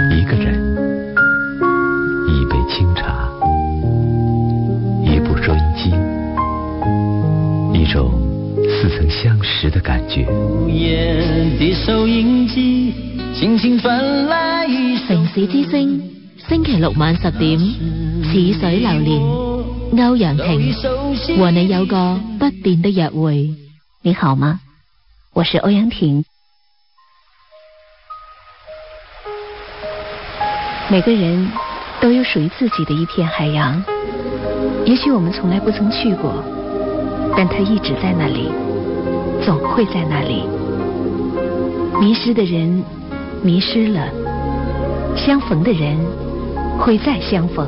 一个人，一杯清茶，一部收音机，一种似曾相识的感觉。 午夜的收音機輕輕傳來一首城市之聲，星期六晚10點，似水流年，歐陽婷和你有個不變的約會。你好嗎？我是歐陽婷。每个人都有属于自己的一片海洋，也许我们从来不曾去过，但它一直在那里，总会在那里。迷失的人迷失了，相逢的人会再相逢。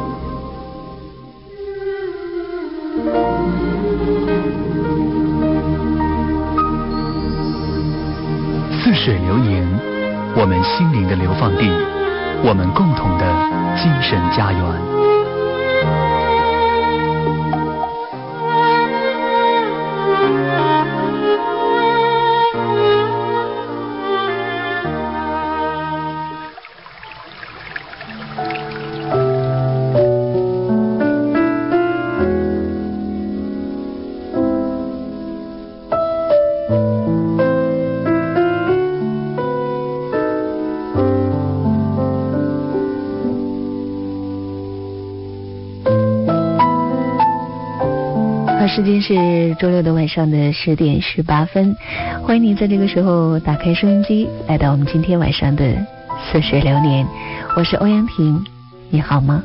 似水流年，我们心灵的流放地，我们共同的精神家园。 时间是周六的晚上的10点18分，欢迎你在这个时候打开收音机，来到我们今天晚上的似水流年。我是欧阳婷，你好吗？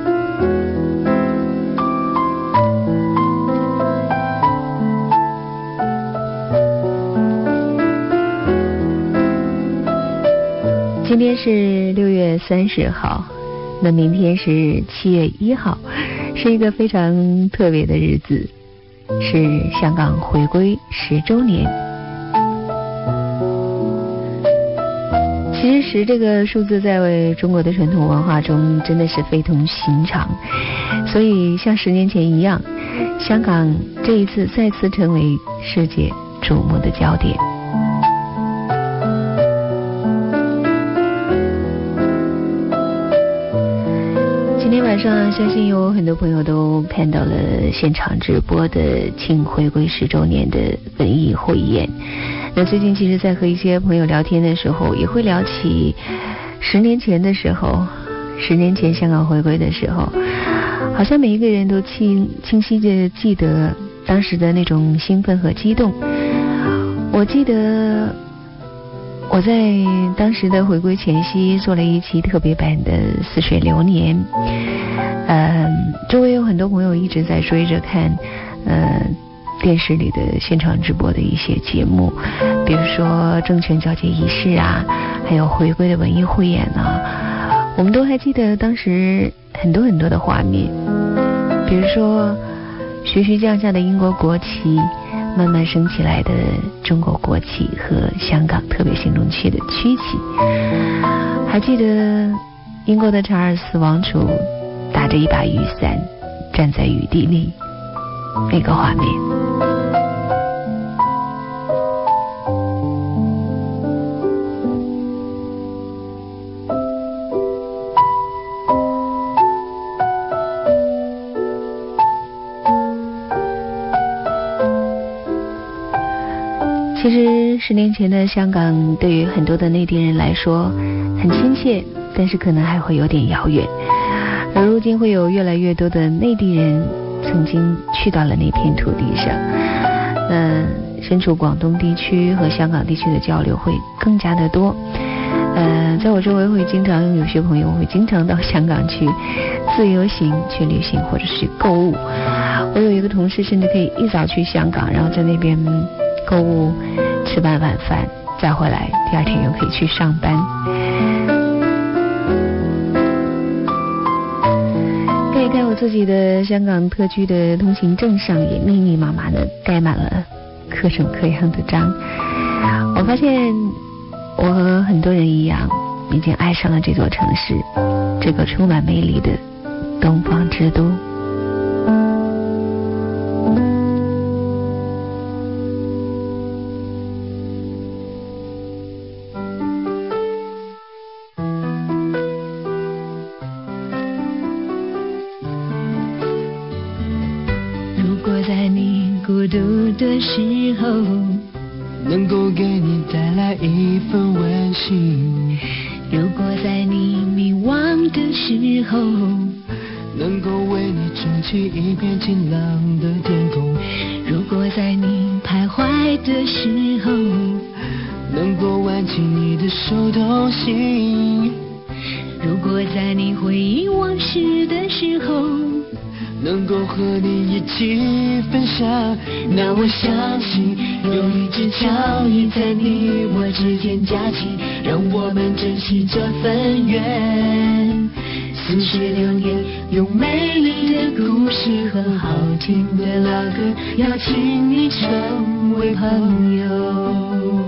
今天是6月30号，那明天是7月1号，是一个非常特别的日子，是香港回归10周年。其实10这个数字在中国的传统文化中真的是非同寻常，所以像10年前一样，香港这一次再次成为世界瞩目的焦点。今天晚上相信有很多朋友都看到了现场直播的庆回归10周年的文艺汇演。那最近其实在和一些朋友聊天的时候，也会聊起10年前的时候，10年前香港回归的时候，好像每一个人都清晰地记得当时的那种兴奋和激动。我记得我在当时的回归前夕做了一期特别版的似水流年，周围有很多朋友一直在追着看电视里的现场直播的一些节目，比如说政权交接仪式啊，还有回归的文艺汇演啊，我们都还记得当时很多的画面，比如说徐徐降下的英国国旗，慢慢升起来的中国国旗和香港特别行政区的区旗，还记得英国的查尔斯王储打着一把雨伞站在雨地里那个画面。其实10年前的香港对于很多的内地人来说很亲切，但是可能还会有点遥远。而如今会有越来越多的内地人曾经去到了那片土地上，身处广东地区和香港地区的交流会更加的多。在我周围会经常有些朋友会经常到香港去自由行、去旅行或者是去购物。我有一个同事甚至可以一早去香港，然后在那边购物、吃半晚饭，再回来第二天又可以去上班。可以看我自己的香港特区的通行证上也密密麻麻的盖满了各种各样的章。我发现我和很多人一样，已经爱上了这座城市，这个充满魅力的东方之都。 的时候，能够给你带来一份温馨。如果在你迷惘的时候，能够为你撑起一片晴朗的天空。如果在你徘徊的时候，能够挽起你的手同行。如果在你回忆往事的时候，能够和你一起分享，那我相信有一只脚印在你我之间架起，让我们珍惜这份缘。46年，用美丽的故事和好听的老歌，邀请你成为朋友。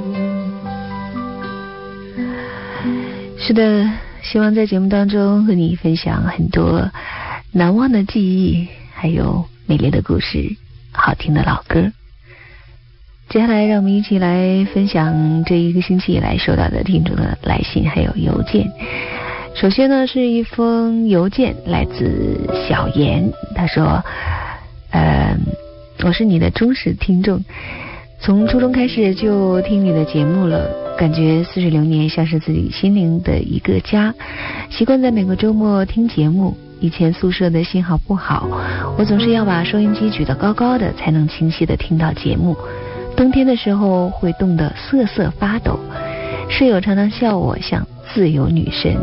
是的，希望在节目当中和你分享很多难忘的记忆，还有美丽的故事，好听的老歌。接下来让我们一起来分享这一个星期以来收到的听众的来信还有邮件。首先呢，是一封邮件来自小妍，他说我是你的忠实听众，从初中开始就听你的节目了，感觉46年像是自己心灵的一个家，习惯在每个周末听节目。以前宿舍的信号不好，我总是要把收音机举得高高的才能清晰地听到节目，冬天的时候会冻得瑟瑟发抖，室友常常笑我像自由女神。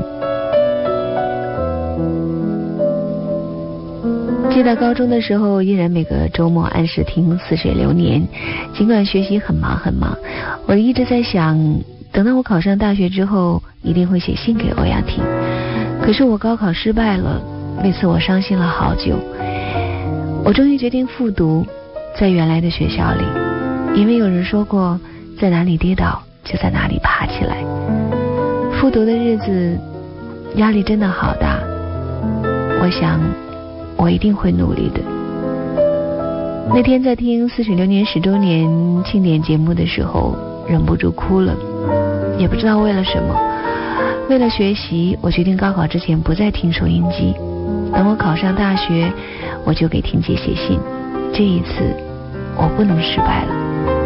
记得高中的时候依然每个周末按时听似水流年，尽管学习很忙，我一直在想，等到我考上大学之后一定会写信给欧阳婷。可是我高考失败了，为此我伤心了好久。我终于决定复读，在原来的学校里，因为有人说过在哪里跌倒就在哪里爬起来。复读的日子压力真的好大，我想我一定会努力的。那天在听46年10周年庆典节目的时候，忍不住哭了，也不知道为了什么。为了学习，我决定高考之前不再听收音机，等我考上大学，我就给婷姐写信。这一次我不能失败了。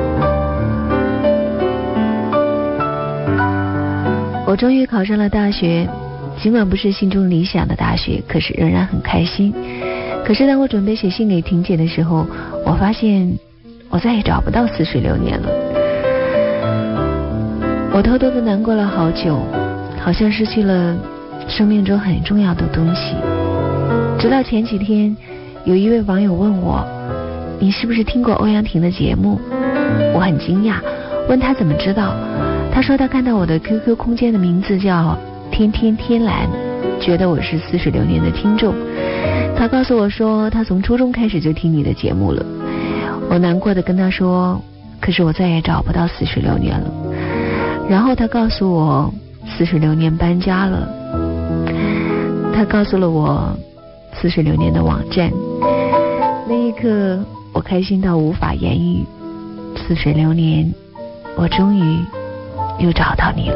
我终于考上了大学，尽管不是心中理想的大学，可是仍然很开心。可是当我准备写信给婷姐的时候，我发现我再也找不到46年了。我偷偷的难过了好久，好像失去了生命中很重要的东西。直到前几天，有一位网友问我，你是不是听过欧阳婷的节目？我很惊讶，问他怎么知道。他说他看到我的 QQ 空间的名字叫天天天蓝，觉得我是46年的听众。他告诉我说他从初中开始就听你的节目了。我难过的跟他说，可是我再也找不到46年了。然后他告诉我46年搬家了，他告诉了我46年的网站。那一刻我开心到无法言语。46年，我终于又找到你了。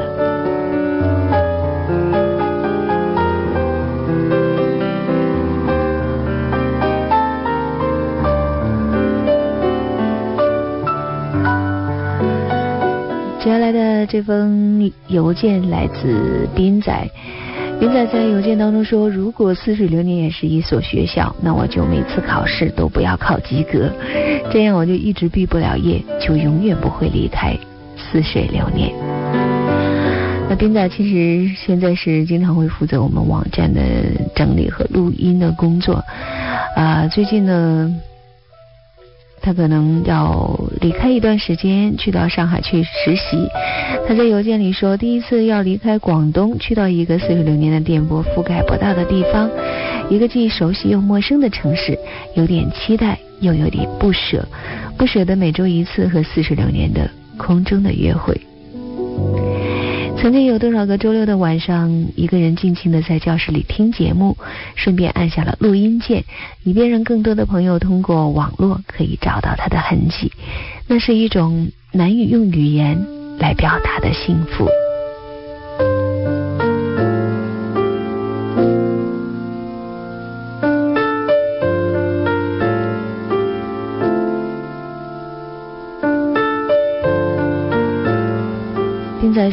接下来的这封邮件来自斌仔。斌仔在邮件当中说，如果46年也是一所学校，那我就每次考试都不要考及格，这样我就一直毕不了业，就永远不会离开46年。那斌仔其实现在是经常会负责我们网站的整理和录音的工作，最近呢他可能要离开一段时间，去到上海去实习。他在邮件里说，第一次要离开广东，去到一个46年的电波覆盖不到的地方，一个既熟悉又陌生的城市，有点期待又有点不舍，不舍得每周一次和46年的空中的约会。曾经有多少个周六的晚上，一个人静静地在教室里听节目，顺便按下了录音键，以便让更多的朋友通过网络可以找到他的痕迹。那是一种难以用语言来表达的幸福。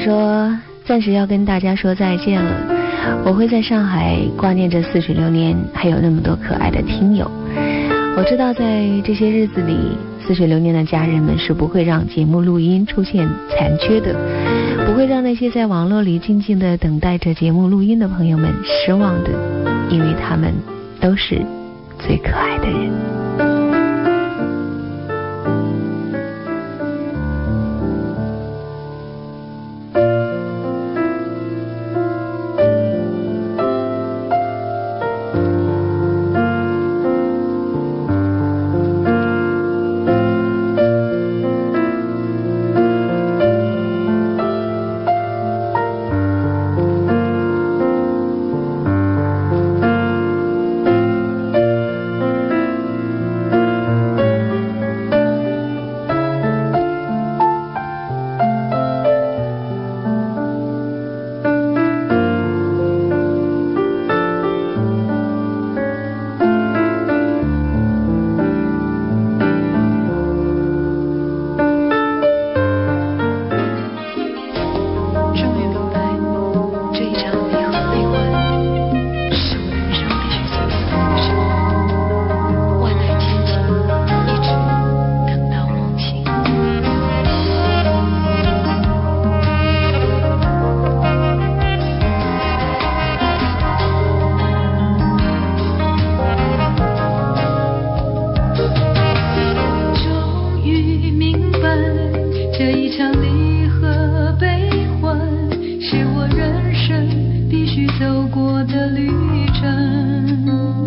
说暂时要跟大家说再见了，我会在上海挂念着似水流年，还有那么多可爱的听友。我知道在这些日子里，似水流年的家人们是不会让节目录音出现残缺的，不会让那些在网络里静静的等待着节目录音的朋友们失望的，因为他们都是最可爱的人。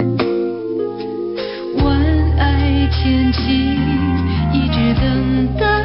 前期一直等待。